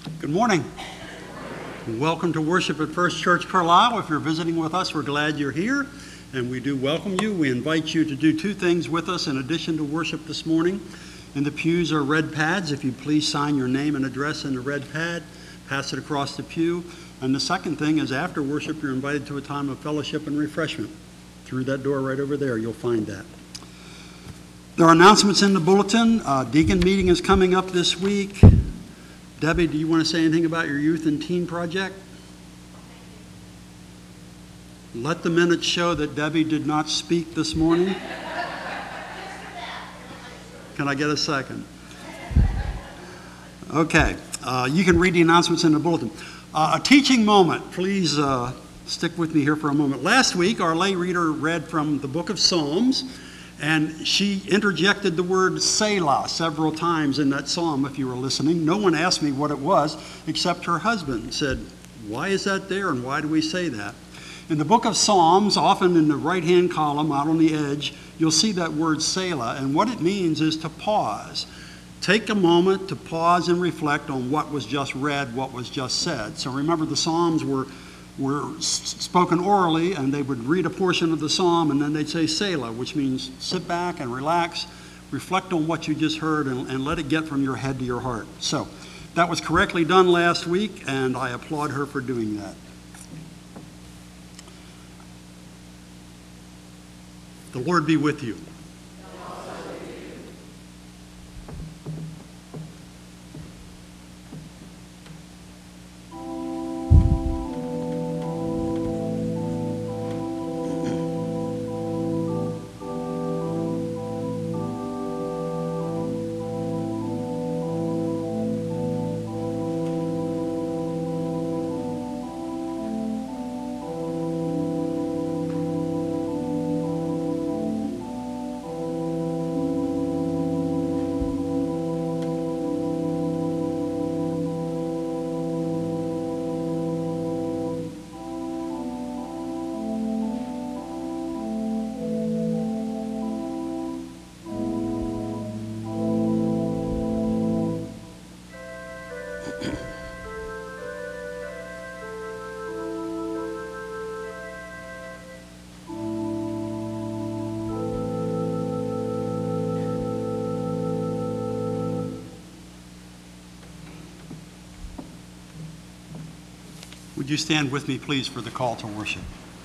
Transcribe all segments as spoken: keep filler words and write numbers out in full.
Good morning. Welcome to worship at First Church Carlisle. If you're visiting with us, we're glad you're here, and we do welcome you. We invite you to do two things with us in addition to worship this morning. In the pews are red pads. If you please sign your name and address in the red pad, pass it across the pew. And the second thing is after worship, you're invited to a time of fellowship and refreshment. Through that door right over there, you'll find that. There are announcements in the bulletin. Uh, Deacon meeting is coming up this week. Debbie, do you want to say anything about your youth and teen project? Let the minutes show that Debbie did not speak this morning. Can I get a second? Okay, uh, you can read the announcements in the bulletin. Uh, a teaching moment, please uh, stick with me here for a moment. Last week, our lay reader read from the book of Psalms, and she interjected the word Selah several times in that psalm, if you were listening. No one asked me what it was, except her husband said, "Why is that there, and why do we say that?" In the book of Psalms, often in the right-hand column out on the edge, you'll see that word Selah, and what it means is to pause. Take a moment to pause and reflect on what was just read, what was just said. So remember, the Psalms were were spoken orally, and they would read a portion of the psalm, and then they'd say Selah, which means sit back and relax, reflect on what you just heard, and, and let it get from your head to your heart. So that was correctly done last week, and I applaud her for doing that. The Lord be with you. Would you stand with me, please, for the call to worship?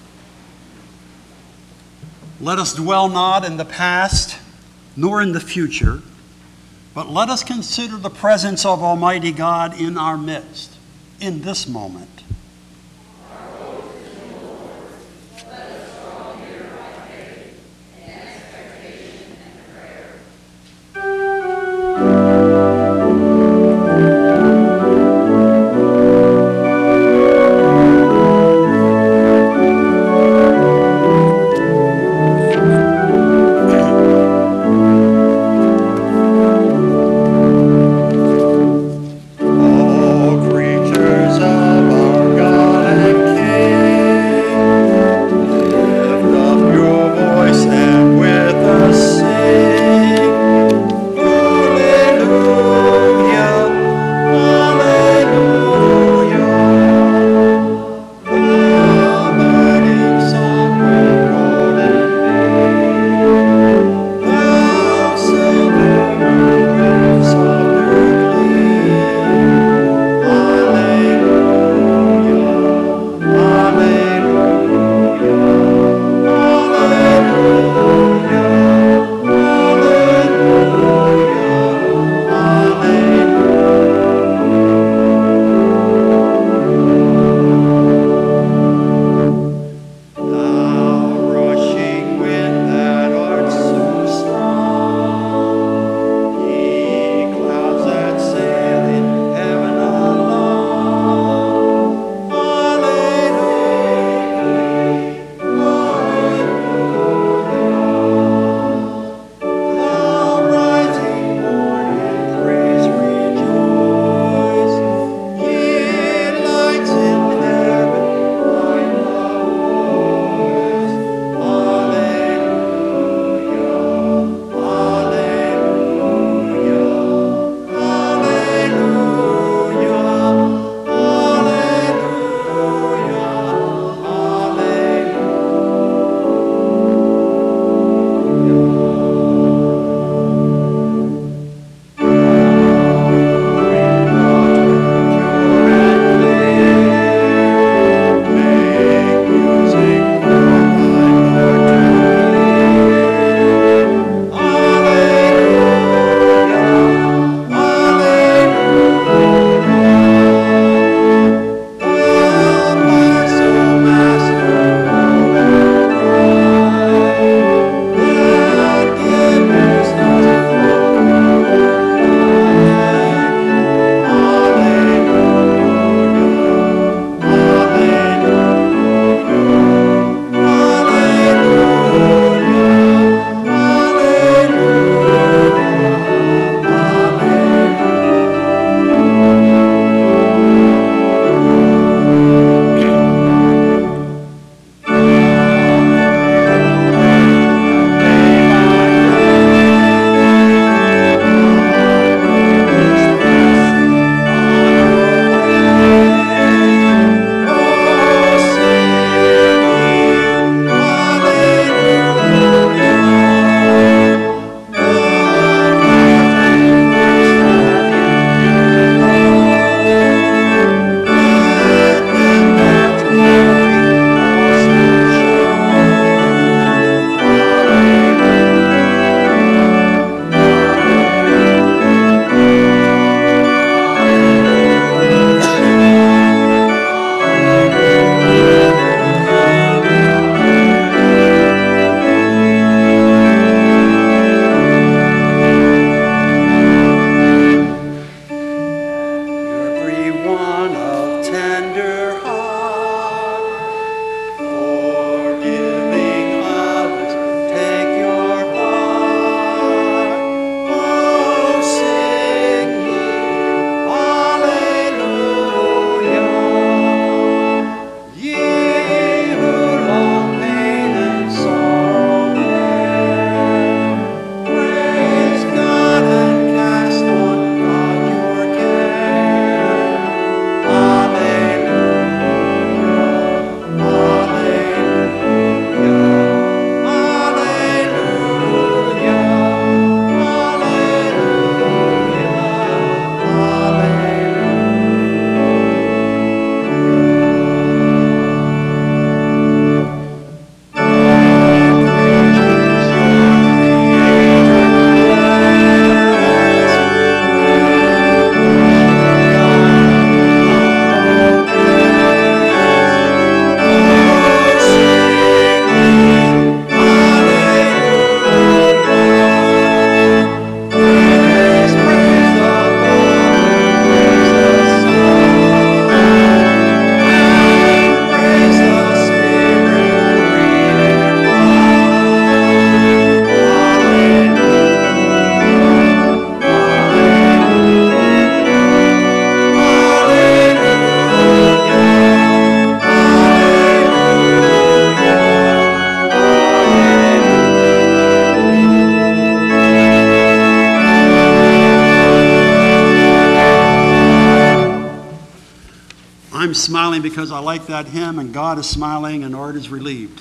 Let us dwell not in the past, nor in the future, but let us consider the presence of Almighty God in our midst, in this moment. All creatures of our I'm smiling because I like that hymn, and God is smiling, and Art is relieved.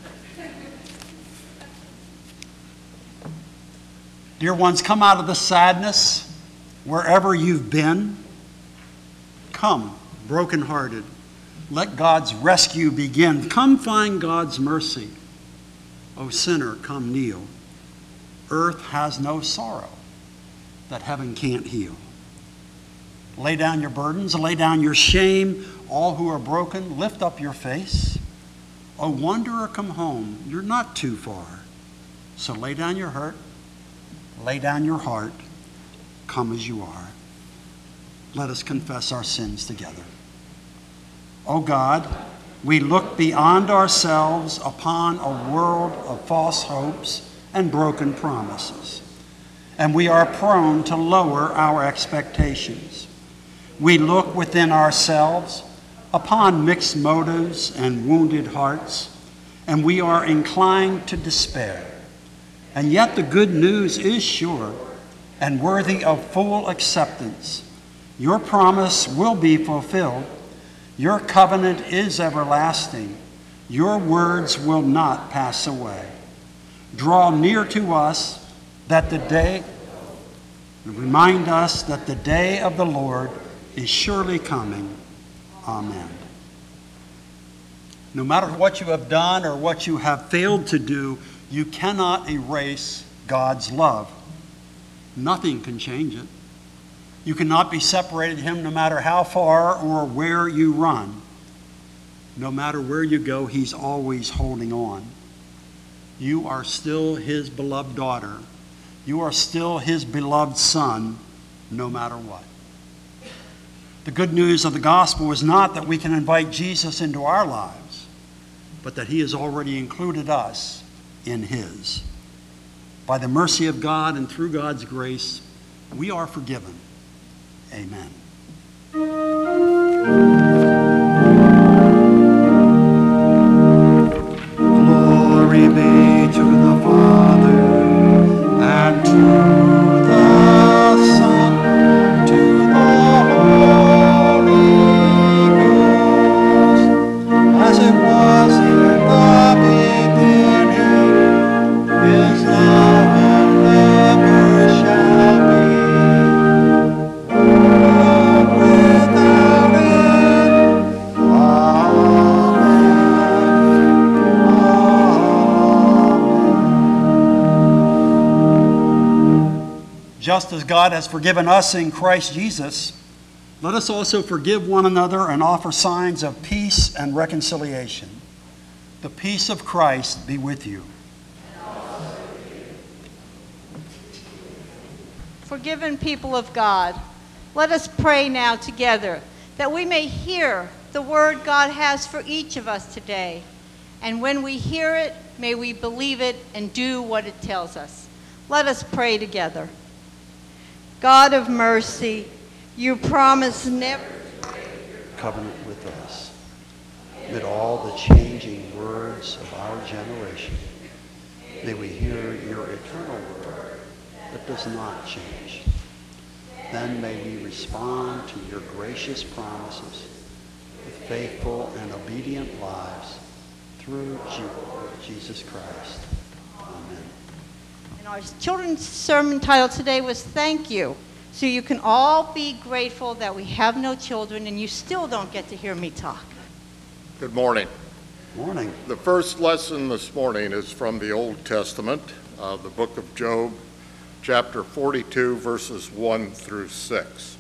Dear ones, come out of the sadness wherever you've been. Come, brokenhearted. Let God's rescue begin. Come find God's mercy. O sinner, come kneel. Earth has no sorrow that heaven can't heal. Lay down your burdens, lay down your shame. All who are broken, lift up your face. O wanderer, come home. You're not too far. So lay down your hurt, lay down your heart. Come as you are. Let us confess our sins together. O God, we look beyond ourselves upon a world of false hopes and broken promises, and we are prone to lower our expectations. We look within ourselves upon mixed motives and wounded hearts, and we are inclined to despair. And yet the good news is sure and worthy of full acceptance. Your promise will be fulfilled. Your covenant is everlasting. Your words will not pass away. Draw near to us that the day, remind us that the day of the Lord is surely coming. Amen. No matter what you have done or what you have failed to do, you cannot erase God's love. Nothing can change it. You cannot be separated from him no matter how far or where you run. No matter where you go, he's always holding on. You are still his beloved daughter. You are still his beloved son, no matter what. The good news of the gospel is not that we can invite Jesus into our lives, but that he has already included us in his. By the mercy of God and through God's grace, we are forgiven. Amen. Glory be to the Father, and to the Son, to the Holy Ghost, as it was in the beginning, is now, and ever shall be. Just as God has forgiven us in Christ Jesus, let us also forgive one another and offer signs of peace and reconciliation. The peace of Christ be with you. Forgiven people of God, let us pray now together that we may hear the word God has for each of us today. And when we hear it, may we believe it and do what it tells us. Let us pray together. God of mercy, you promise never to break your covenant with us. Amid all the changing words of our generation, may we hear your eternal word that does not change. Then may we respond to your gracious promises with faithful and obedient lives through Jesus Christ. Amen. And our children's sermon title today was Thank You. So you can all be grateful that we have no children and you still don't get to hear me talk. Good morning. Morning. The first lesson this morning is from the Old Testament, uh, the book of Job, chapter forty-two, verses one through six.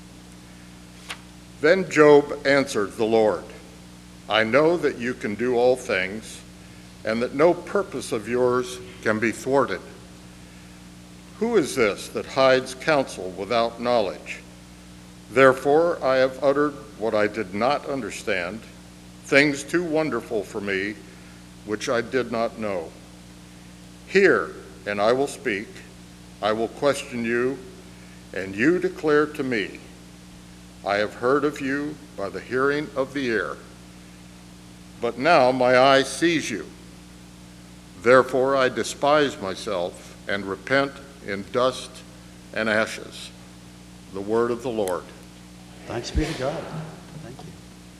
Then Job answered the Lord, I know that you can do all things, and that no purpose of yours can be thwarted. Who is this that hides counsel without knowledge? Therefore I have uttered what I did not understand, things too wonderful for me, which I did not know. Hear, and I will speak. I will question you, and you declare to me. I have heard of you by the hearing of the ear, but now my eye sees you. Therefore I despise myself and repent in dust and ashes. The word of the Lord. Thanks be to God. Thank you.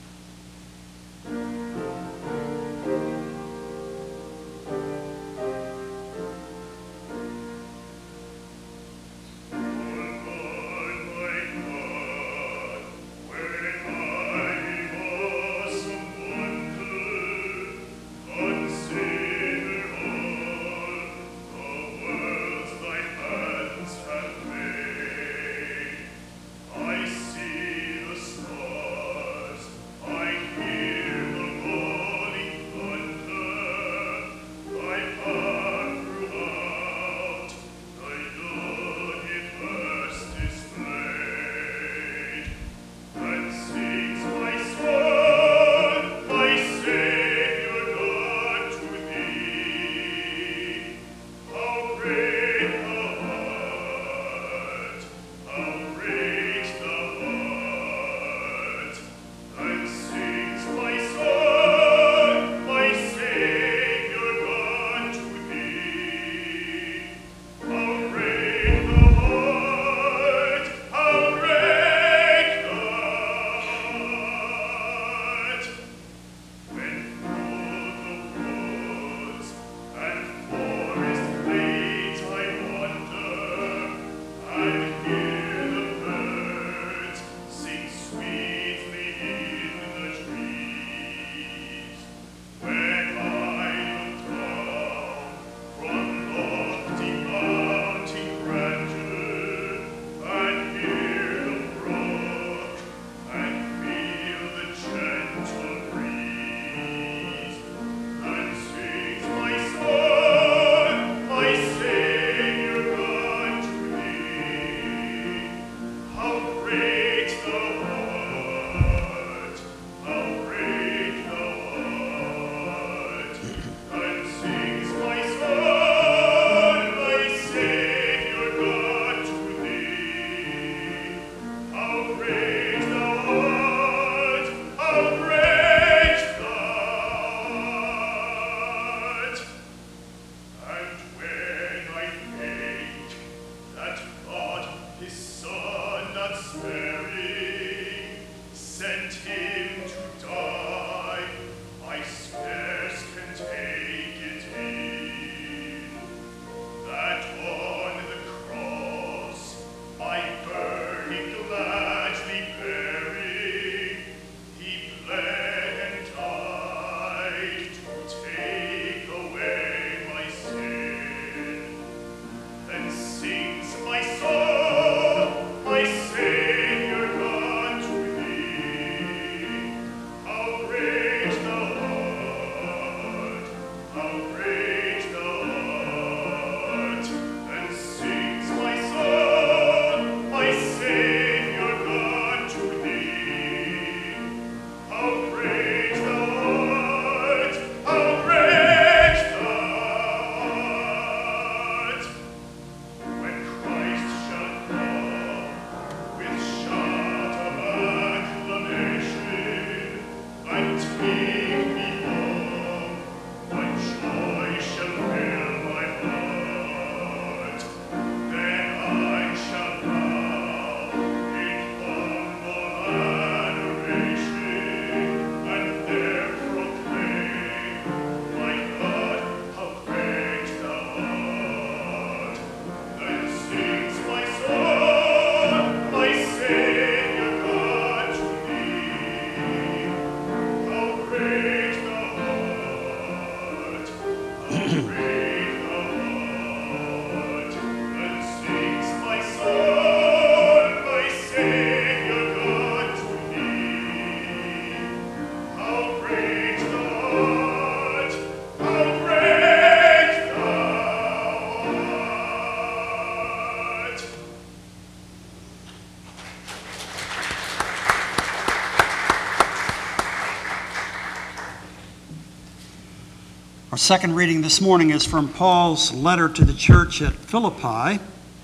Our second reading this morning is from Paul's letter to the church at Philippi,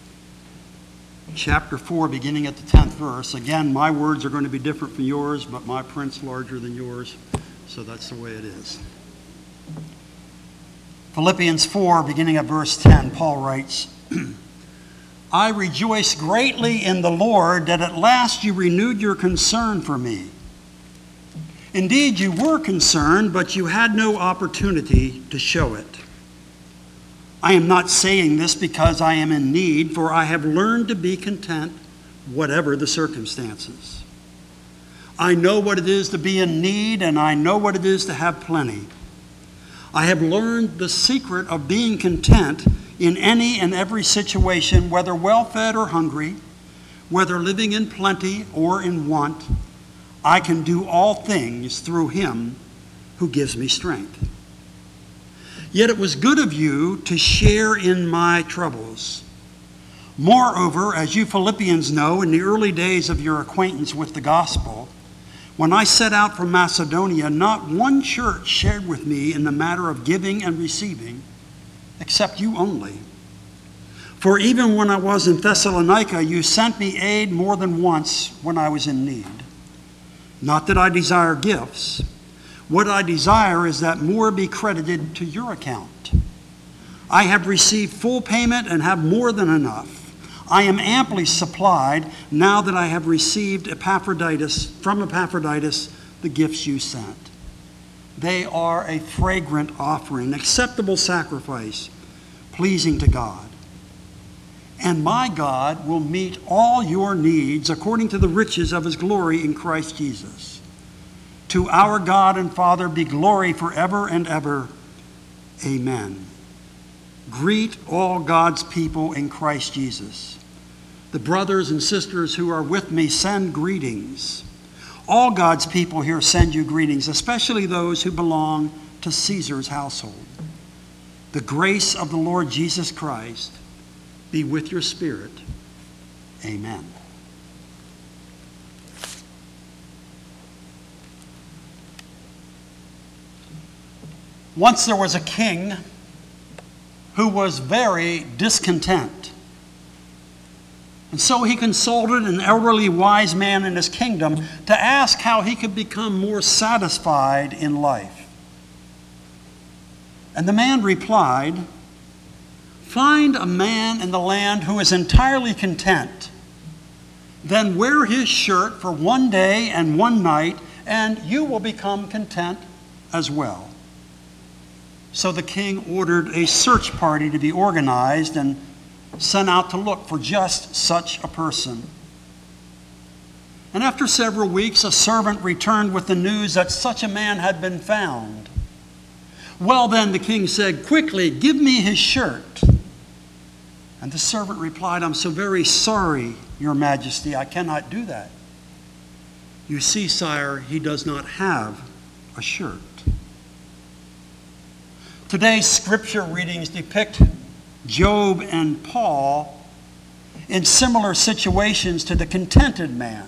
chapter four, beginning at the tenth verse. Again, my words are going to be different from yours, but my print's larger than yours, so that's the way it is. Philippians four, beginning at verse ten, Paul writes, I rejoice greatly in the Lord that at last you renewed your concern for me. Indeed, you were concerned, but you had no opportunity to show it. I am not saying this because I am in need, for I have learned to be content, whatever the circumstances. I know what it is to be in need, and I know what it is to have plenty. I have learned the secret of being content in any and every situation, whether well-fed or hungry, whether living in plenty or in want. I can do all things through him who gives me strength. Yet it was good of you to share in my troubles. Moreover, as you Philippians know, in the early days of your acquaintance with the gospel, when I set out from Macedonia, not one church shared with me in the matter of giving and receiving, except you only. For even when I was in Thessalonica, you sent me aid more than once when I was in need. Not that I desire gifts. What I desire is that more be credited to your account. I have received full payment and have more than enough. I am amply supplied now that I have received Epaphroditus, from Epaphroditus the gifts you sent. They are a fragrant offering, acceptable sacrifice, pleasing to God. And my God will meet all your needs according to the riches of his glory in Christ Jesus. To our God and Father be glory forever and ever. Amen. Greet all God's people in Christ Jesus. The brothers and sisters who are with me send greetings. All God's people here send you greetings, especially those who belong to Caesar's household. The grace of the Lord Jesus Christ be with your spirit. Amen. Once there was a king who was very discontent. And so he consulted an elderly wise man in his kingdom to ask how he could become more satisfied in life. And the man replied, "Find a man in the land who is entirely content. Then wear his shirt for one day and one night, and you will become content as well." So the king ordered a search party to be organized and sent out to look for just such a person. And after several weeks, a servant returned with the news that such a man had been found. "Well then," the king said, "quickly, give me his shirt." And the servant replied, "I'm so very sorry, your majesty, I cannot do that. You see, sire, he does not have a shirt." Today's scripture readings depict Job and Paul in similar situations to the contented man.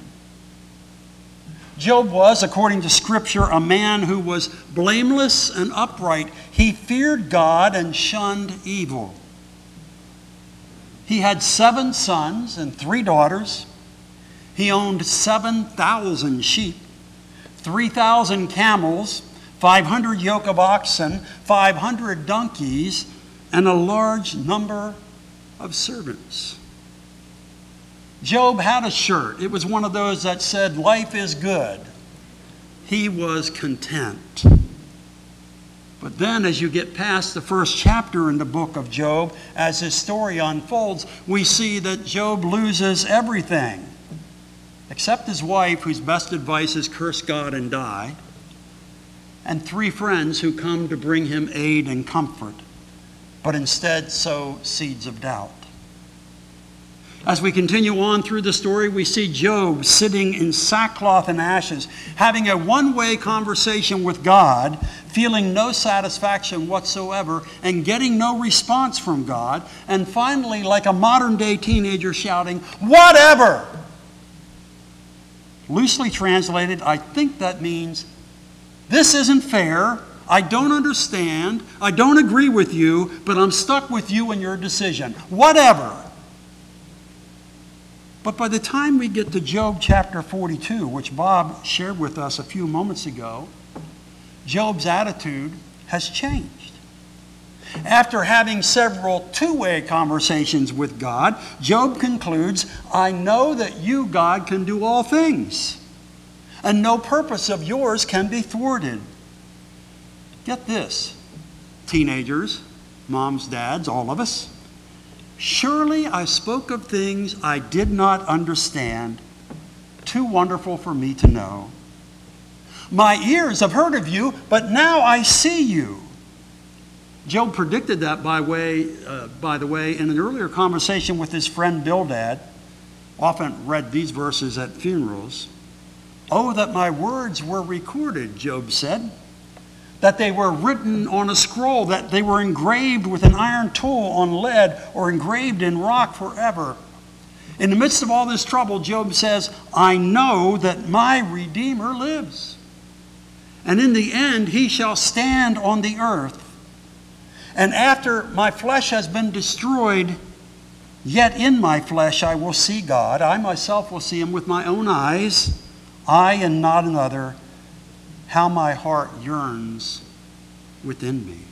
Job was, according to Scripture, a man who was blameless and upright. He feared God and shunned evil. He had seven sons and three daughters. He owned seven thousand sheep, three thousand camels, five hundred yoke of oxen, five hundred donkeys, and a large number of servants. Job had a shirt. It was one of those that said, "Life is good." He was content. But then as you get past the first chapter in the book of Job, as his story unfolds, we see that Job loses everything, except his wife, whose best advice is curse God and die, and three friends who come to bring him aid and comfort, but instead sow seeds of doubt. As we continue on through the story, we see Job sitting in sackcloth and ashes, having a one-way conversation with God, feeling no satisfaction whatsoever, and getting no response from God, and finally, like a modern-day teenager, shouting, "Whatever!" Loosely translated, I think that means, "This isn't fair. I don't understand. I don't agree with you, but I'm stuck with you and your decision. Whatever." But by the time we get to Job chapter forty-two, which Bob shared with us a few moments ago, Job's attitude has changed. After having several two-way conversations with God, Job concludes, "I know that you, God, can do all things. and no purpose of yours can be thwarted. Get this, teenagers, moms, dads, all of us. Surely I spoke of things I did not understand, too wonderful for me to know. My ears have heard of you, but now I see you. Job predicted that, by way, uh, by the way, in an earlier conversation with his friend Bildad. Often read these verses at funerals. Oh, that my words were recorded, Job said, that they were written on a scroll, that they were engraved with an iron tool on lead or engraved in rock forever. In the midst of all this trouble, Job says, I know that my Redeemer lives, and in the end he shall stand on the earth. And after my flesh has been destroyed, yet in my flesh I will see God. I myself will see him with my own eyes, I and not another. How my heart yearns within me.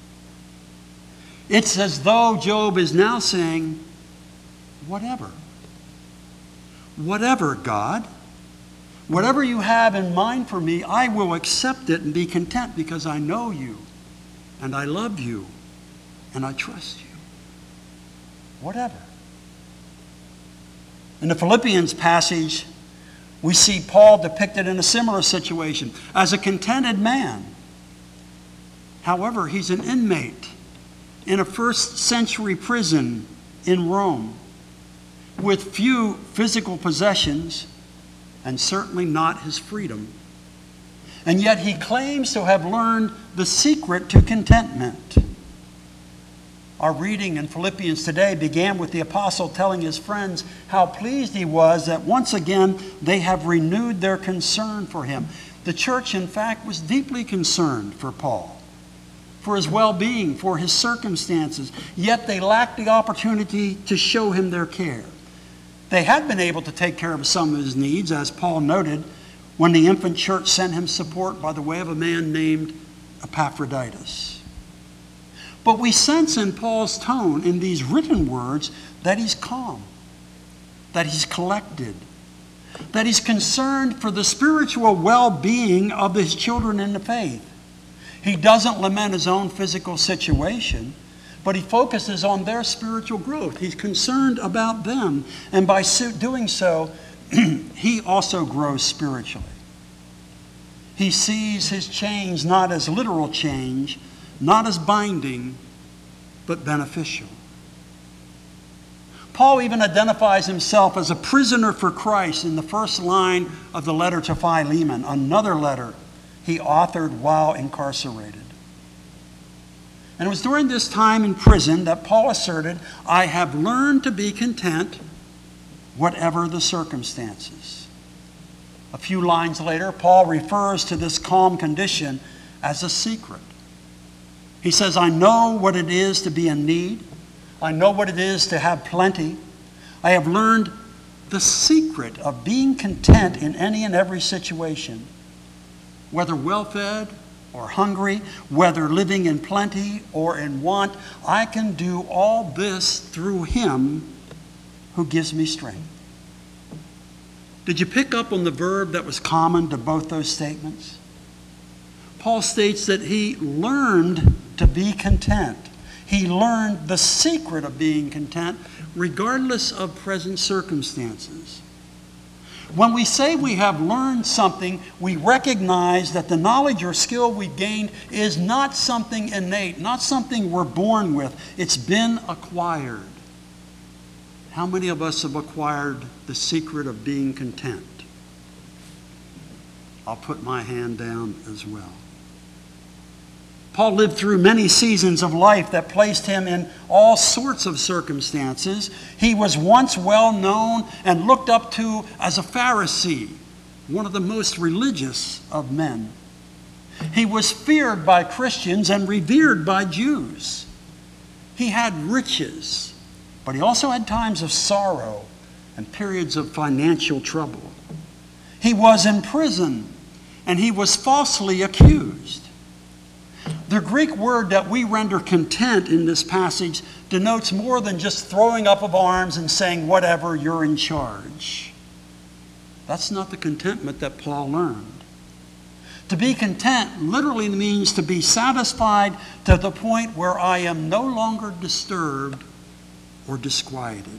It's as though Job is now saying, whatever. Whatever, God. Whatever you have in mind for me, I will accept it and be content because I know you and I love you and I trust you. Whatever. In the Philippians passage, we see Paul depicted in a similar situation as a contented man. However, he's an inmate in a first century prison in Rome with few physical possessions and certainly not his freedom. And yet he claims to have learned the secret to contentment. Our reading in Philippians today began with the apostle telling his friends how pleased he was that once again they have renewed their concern for him. The church, in fact, was deeply concerned for Paul, for his well-being, for his circumstances, yet they lacked the opportunity to show him their care. They had been able to take care of some of his needs, as Paul noted, when the infant church sent him support by the way of a man named Epaphroditus. But we sense in Paul's tone, in these written words, that he's calm, that he's collected, that he's concerned for the spiritual well-being of his children in the faith. He doesn't lament his own physical situation, but he focuses on their spiritual growth. He's concerned about them, and by doing so, he also grows spiritually. He sees his change not as literal change, not as binding, but beneficial. Paul even identifies himself as a prisoner for Christ in the first line of the letter to Philemon, another letter he authored while incarcerated. And it was during this time in prison that Paul asserted, I have learned to be content whatever the circumstances. A few lines later, Paul refers to this calm condition as a secret. He says, I know what it is to be in need. I know what it is to have plenty. I have learned the secret of being content in any and every situation, whether well-fed or hungry, whether living in plenty or in want. I can do all this through him who gives me strength. Did you pick up on the verb that was common to both those statements? Paul states that he learned to be content. He learned the secret of being content regardless of present circumstances. When we say we have learned something, we recognize that the knowledge or skill we gained is not something innate, not something we're born with. It's been acquired. How many of us have acquired the secret of being content? I'll put my hand down as well. Paul lived through many seasons of life that placed him in all sorts of circumstances. He was once well known and looked up to as a Pharisee, one of the most religious of men. He was feared by Christians and revered by Jews. He had riches, but he also had times of sorrow and periods of financial trouble. He was in prison, and he was falsely accused. The Greek word that we render content in this passage denotes more than just throwing up of arms and saying, whatever, you're in charge. That's not the contentment that Paul learned. To be content literally means to be satisfied to the point where I am no longer disturbed or disquieted.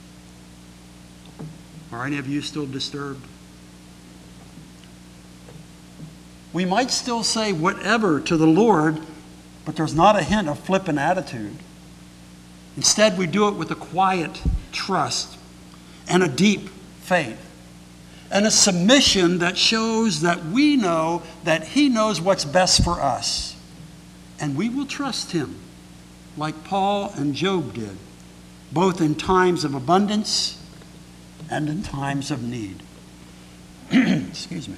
Are any of you still disturbed? We might still say whatever to the Lord, but there's not a hint of flippant attitude. Instead, we do it with a quiet trust and a deep faith and a submission that shows that we know that He knows what's best for us. And we will trust Him like Paul and Job did, both in times of abundance and in times of need. Excuse me.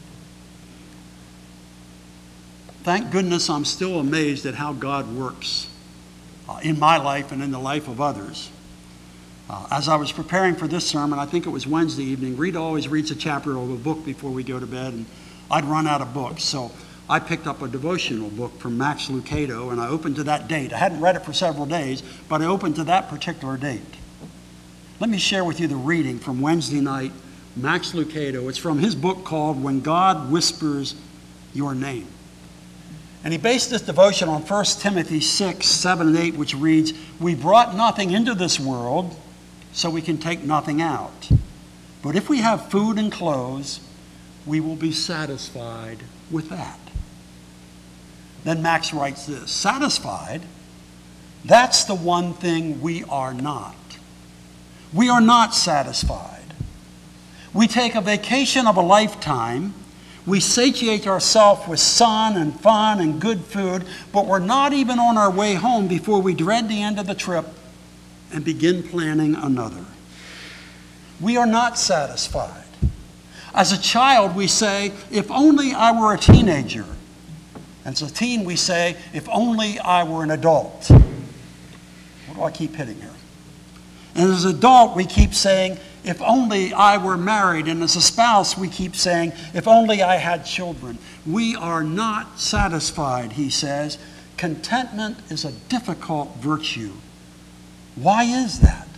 Thank goodness I'm still amazed at how God works uh, in my life and in the life of others. Uh, as I was preparing for this sermon, I think it was Wednesday evening, Rita always reads a chapter of a book before we go to bed, and I'd run out of books. So I picked up a devotional book from Max Lucado, and I opened to that date. I hadn't read it for several days, but I opened to that particular date. Let me share with you the reading from Wednesday night, Max Lucado. It's from his book called When God Whispers Your Name. And he based this devotion on First Timothy six, seven, and eight, which reads, "We brought nothing into this world, so we can take nothing out. But if we have food and clothes, we will be satisfied with that." Then Max writes this, "Satisfied, that's the one thing we are not. We are not satisfied. We take a vacation of a lifetime. We satiate ourselves with sun and fun and good food, but we're not even on our way home before we dread the end of the trip and begin planning another. We are not satisfied. As a child, we say, if only I were a teenager. As a teen, we say, if only I were an adult." What do I keep hitting here? And as an adult, we keep saying, if only I were married. And as a spouse, we keep saying, if only I had children. We are not satisfied, he says. Contentment is a difficult virtue. Why is that?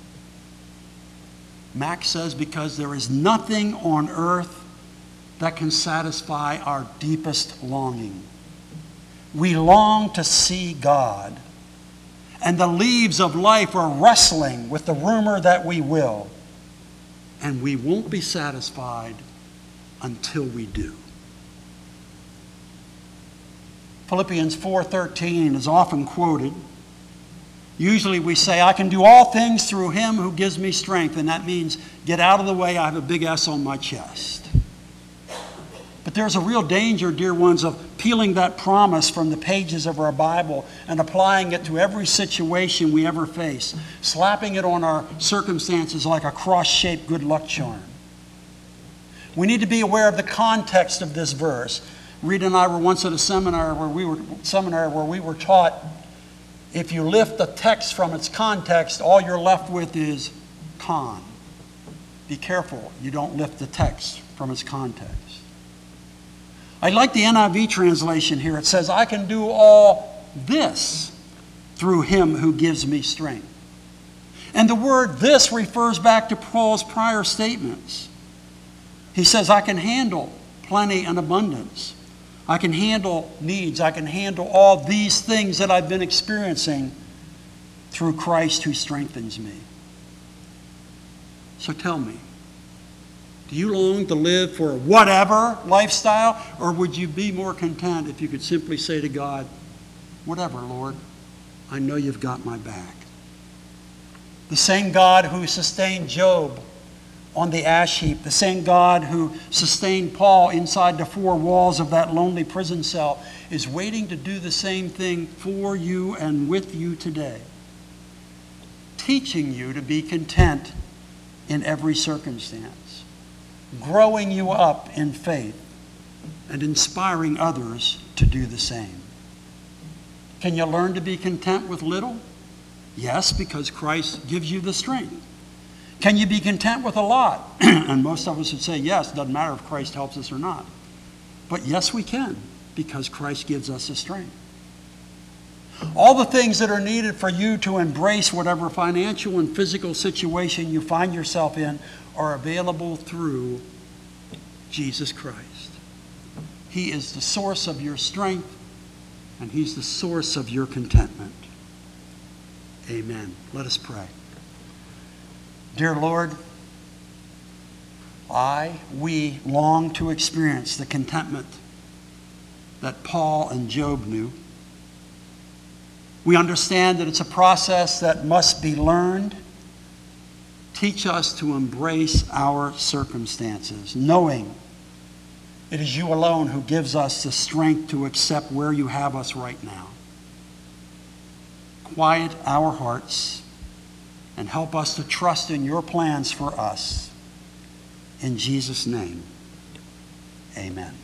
Max says, because there is nothing on earth that can satisfy our deepest longing. We long to see God, and the leaves of life are wrestling with the rumor that we will, and we won't be satisfied until we do. Philippians four thirteen is often quoted. Usually we say, I can do all things through Him who gives me strength, and that means get out of the way, I have a big S on my chest. But there's a real danger, dear ones, of peeling that promise from the pages of our Bible and applying it to every situation we ever face, slapping it on our circumstances like a cross-shaped good luck charm. We need to be aware of the context of this verse. Rita and I were once at a seminar where we were seminar where we were taught, if you lift the text from its context, all you're left with is con. Be careful you don't lift the text from its context. I like the N I V translation here. It says, I can do all this through Him who gives me strength. And the word this refers back to Paul's prior statements. He says, I can handle plenty and abundance. I can handle needs. I can handle all these things that I've been experiencing through Christ who strengthens me. So tell me, do you long to live for a whatever lifestyle, or would you be more content if you could simply say to God, whatever, Lord, I know you've got my back. The same God who sustained Job on the ash heap, the same God who sustained Paul inside the four walls of that lonely prison cell, is waiting to do the same thing for you and with you today, teaching you to be content in every circumstance, growing you up in faith, and inspiring others to do the same. Can you learn to be content with little? Yes, because Christ gives you the strength. Can you be content with a lot? And most of us would say yes, it doesn't matter if Christ helps us or not. But yes, we can, because Christ gives us the strength. All the things that are needed for you to embrace whatever financial and physical situation you find yourself in are available through Jesus Christ. He is the source of your strength, and He's the source of your contentment. Amen. Let us pray. Dear Lord, I, we long to experience the contentment that Paul and Job knew. We understand that it's a process that must be learned. Teach us to embrace our circumstances, knowing it is you alone who gives us the strength to accept where you have us right now. Quiet our hearts and help us to trust in your plans for us. In Jesus' name, amen.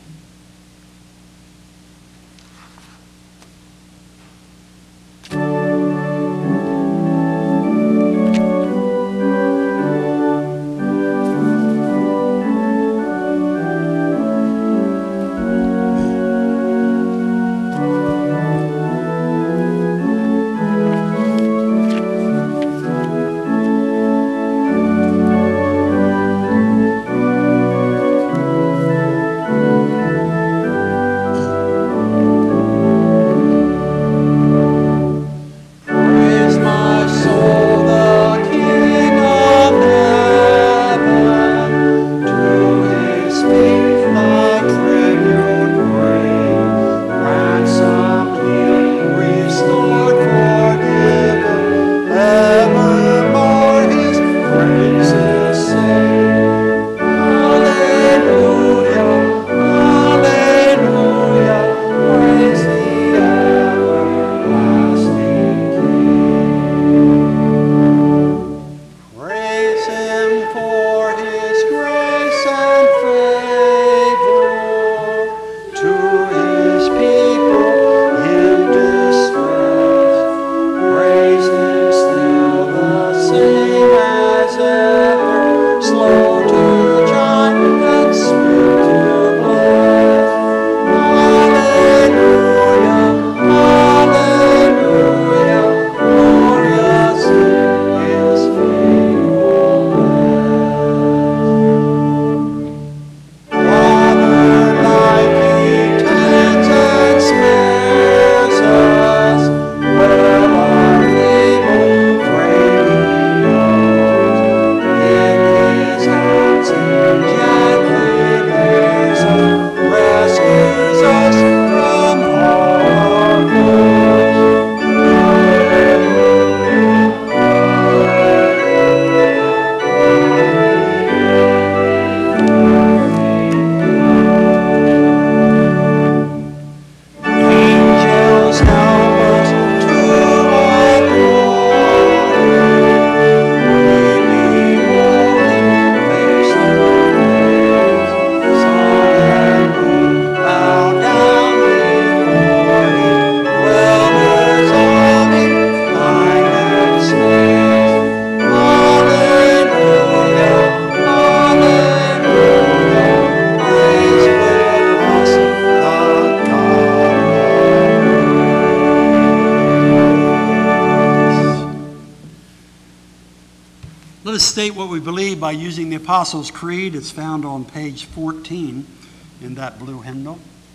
Let us state what we believe by using the Apostles' Creed. It's found on page fourteen in that blue hymnal.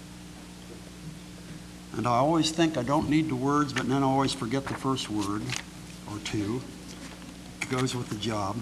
And I always think I don't need the words, but then I always forget the first word or two. It goes with the job.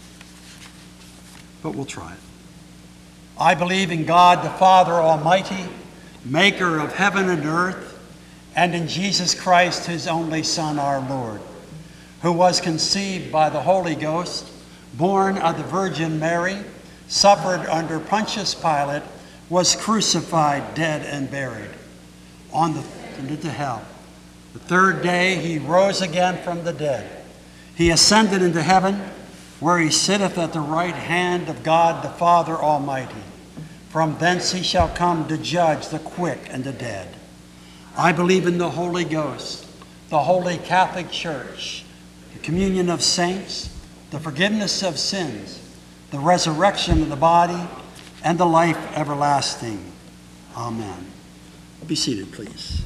But we'll try it. I believe in God the Father Almighty, maker of heaven and earth, and in Jesus Christ, his only Son, our Lord, who was conceived by the Holy Ghost, born of the Virgin Mary, suffered under Pontius Pilate, was crucified, dead, and buried. On the into hell. The third day he rose again from the dead. He ascended into heaven, where he sitteth at the right hand of God the Father Almighty. From thence he shall come to judge the quick and the dead. I believe in the Holy Ghost, the Holy Catholic Church, the communion of saints, the forgiveness of sins, the resurrection of the body, and the life everlasting. Amen. Be seated, please.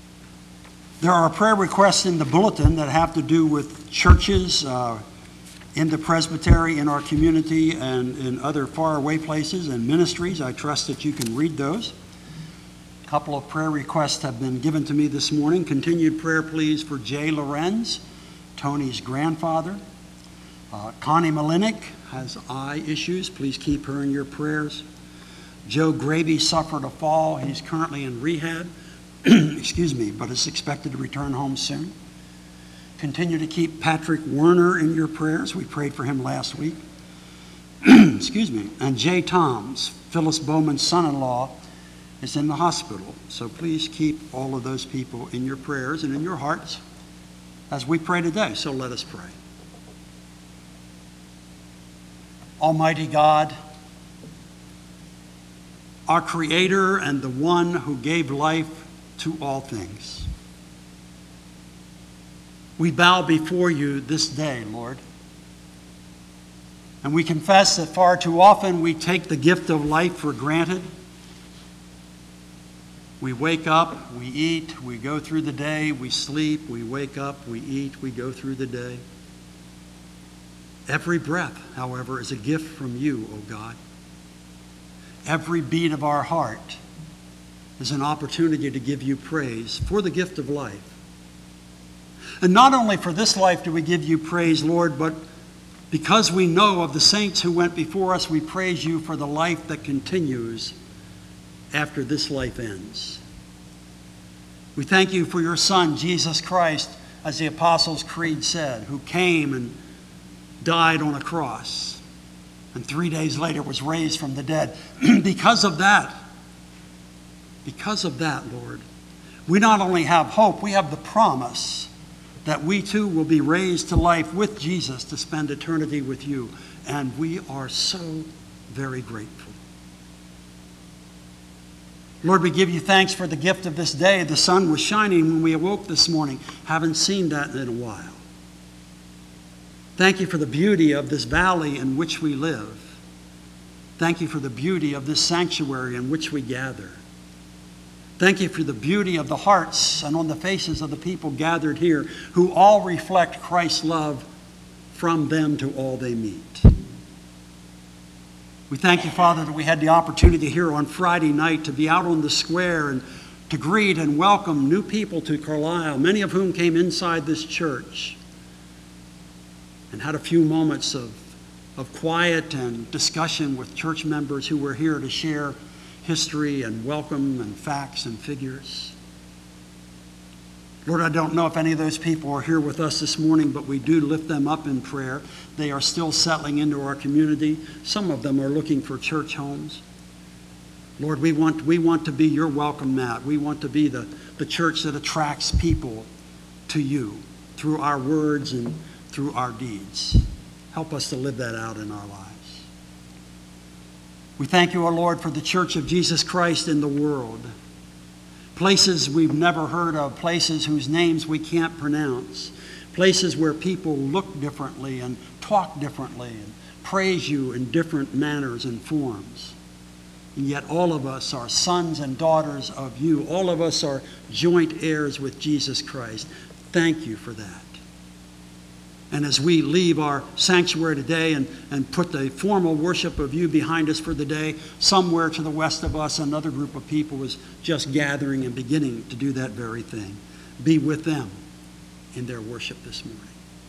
There are prayer requests in the bulletin that have to do with churches uh, in the presbytery, in our community, and in other faraway places and ministries. I trust that you can read those. A couple of prayer requests have been given to me this morning. Continued prayer, please, for Jay Lorenz, Tony's grandfather. Uh, Connie Malinik has eye issues. Please keep her in your prayers. Joe Gravy suffered a fall. He's currently in rehab, excuse me, but is expected to return home soon. Continue to keep Patrick Werner in your prayers. We prayed for him last week. Excuse me. And Jay Toms, Phyllis Bowman's son-in-law, is in the hospital. So please keep all of those people in your prayers and in your hearts as we pray today. So let us pray. Almighty God, our Creator and the one who gave life to all things, we bow before you this day, Lord. And we confess that far too often we take the gift of life for granted. We wake up, we eat, we go through the day, we sleep, we wake up, we eat, we go through the day. Every breath, however, is a gift from you, O God. Every beat of our heart is an opportunity to give you praise for the gift of life. And not only for this life do we give you praise, Lord, but because we know of the saints who went before us, we praise you for the life that continues after this life ends. We thank you for your Son, Jesus Christ, as the Apostles' Creed said, who came and died on a cross, and three days later was raised from the dead. Because of that, because of that, Lord, we not only have hope, we have the promise that we too will be raised to life with Jesus to spend eternity with you. And we are so very grateful. Lord, we give you thanks for the gift of this day. The sun was shining when we awoke this morning. Haven't seen that in a while. Thank you for the beauty of this valley in which we live. Thank you for the beauty of this sanctuary in which we gather. Thank you for the beauty of the hearts and on the faces of the people gathered here, who all reflect Christ's love from them to all they meet. We thank you, Father, that we had the opportunity here on Friday night to be out on the square and to greet and welcome new people to Carlisle, many of whom came inside this church and had a few moments of, of quiet and discussion with church members who were here to share history and welcome and facts and figures. Lord, I don't know if any of those people are here with us this morning, but we do lift them up in prayer. They are still settling into our community. Some of them are looking for church homes. Lord, we want, we want to be your welcome mat. We want to be the, the church that attracts people to you through our words and through our deeds. Help us to live that out in our lives. We thank you, O Lord, for the Church of Jesus Christ in the world. Places we've never heard of, places whose names we can't pronounce, places where people look differently and talk differently and praise you in different manners and forms. And yet all of us are sons and daughters of you. All of us are joint heirs with Jesus Christ. Thank you for that. And as we leave our sanctuary today and, and put the formal worship of you behind us for the day, somewhere to the west of us, another group of people is just gathering and beginning to do that very thing. Be with them in their worship this morning.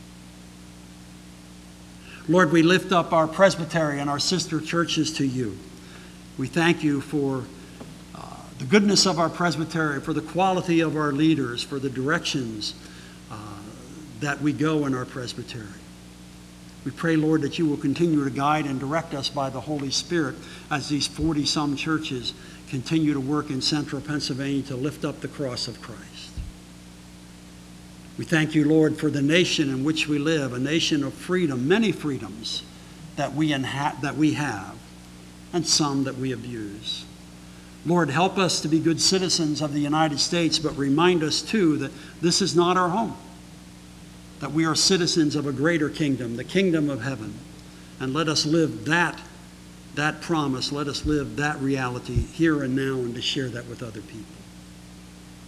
Lord, we lift up our presbytery and our sister churches to you. We thank you for uh, the goodness of our presbytery, for the quality of our leaders, for the directions that we go in our presbytery. We pray, Lord, that you will continue to guide and direct us by the Holy Spirit as these forty-some churches continue to work in central Pennsylvania to lift up the cross of Christ. We thank you, Lord, for the nation in which we live, a nation of freedom, many freedoms that we, inha- that we have, and some that we abuse. Lord, help us to be good citizens of the United States, but remind us, too, that this is not our home, that we are citizens of a greater kingdom, the kingdom of heaven. And let us live that, that promise, let us live that reality here and now and to share that with other people.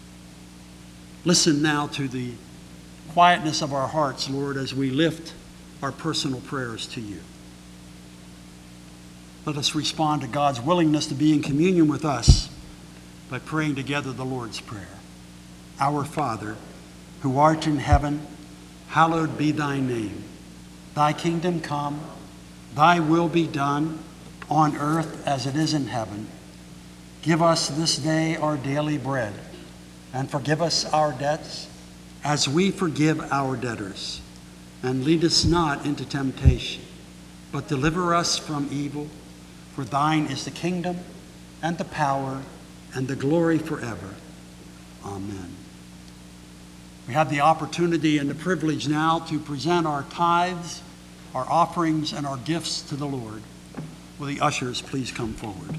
Listen now to the quietness of our hearts, Lord, as we lift our personal prayers to you. Let us respond to God's willingness to be in communion with us by praying together the Lord's Prayer. Our Father, who art in heaven, hallowed be thy name. Thy kingdom come, thy will be done, on earth as it is in heaven. Give us this day our daily bread, and forgive us our debts as we forgive our debtors. And lead us not into temptation, but deliver us from evil. For thine is the kingdom, and the power, and the glory forever. Amen. We have the opportunity and the privilege now to present our tithes, our offerings, and our gifts to the Lord. Will the ushers please come forward?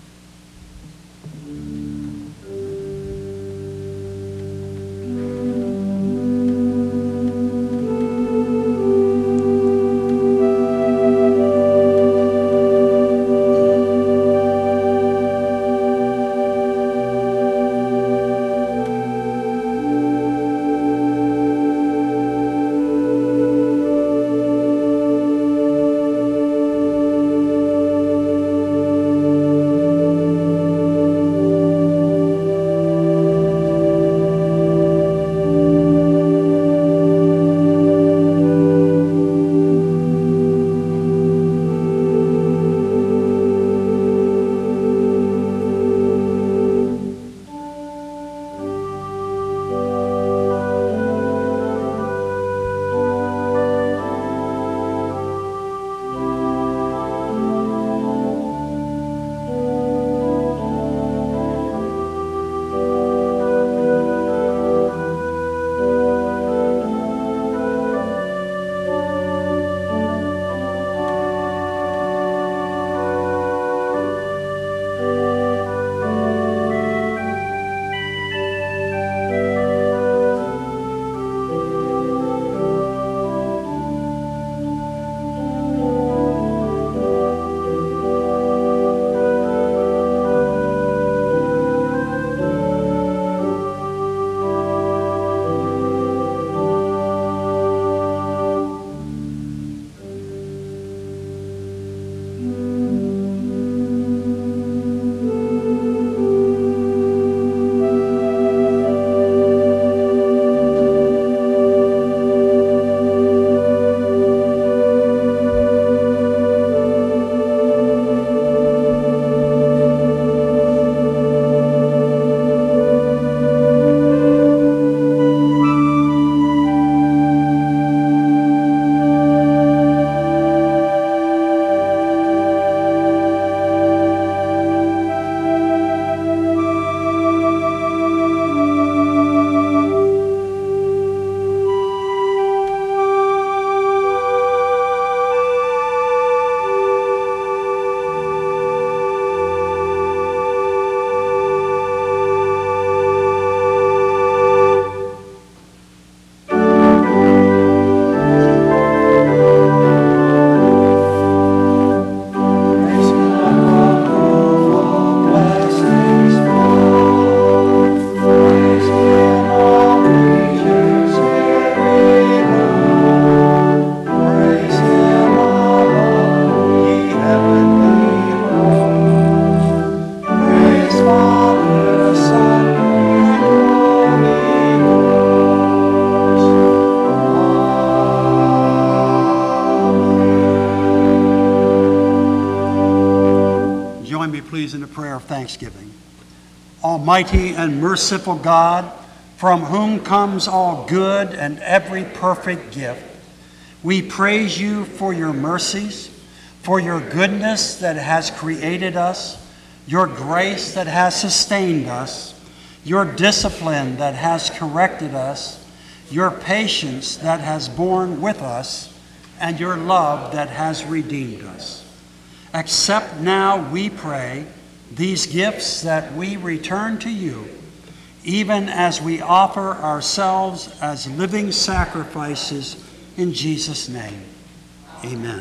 Thanksgiving. Almighty and merciful God, from whom comes all good and every perfect gift, we praise you for your mercies, for your goodness that has created us, your grace that has sustained us, your discipline that has corrected us, your patience that has borne with us, and your love that has redeemed us. Accept now, we pray, these gifts that we return to you, even as we offer ourselves as living sacrifices in Jesus' name. Amen.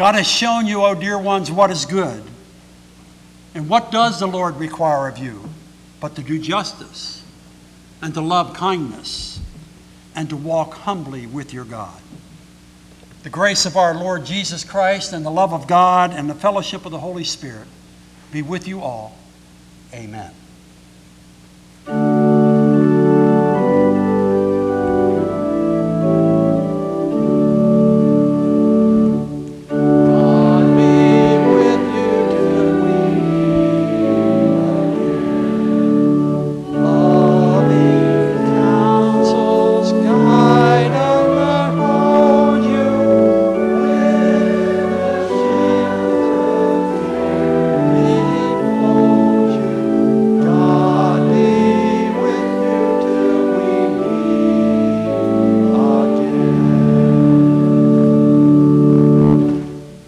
God has shown you, O dear ones, what is good. And what does the Lord require of you? But to do justice, and to love kindness, and to walk humbly with your God. The grace of our Lord Jesus Christ, and the love of God, and the fellowship of the Holy Spirit be with you all. Amen.